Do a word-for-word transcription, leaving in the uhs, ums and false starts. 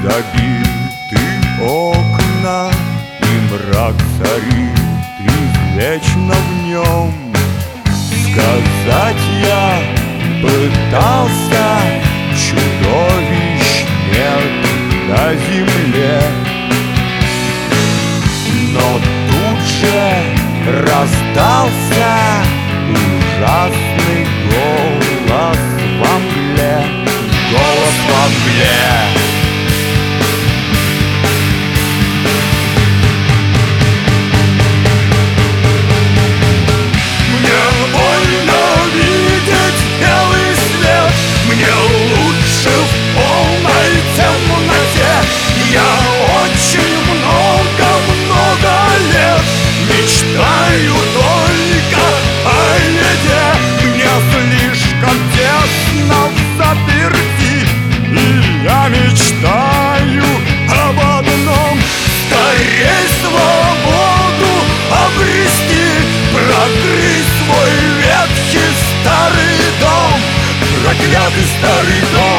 Забиты окна, и мрак царит извечно в нем. Сказать я пытался, чудовищ нет на земле, но тут же раздался ужасный голос во мгле. Голос во мгле. Мечтаю только о еде, мне слишком тесно взаперти, и я мечтаю об одном: скорей свободу обрести, прокрыть свой ветхий старый дом, проклятый старый дом.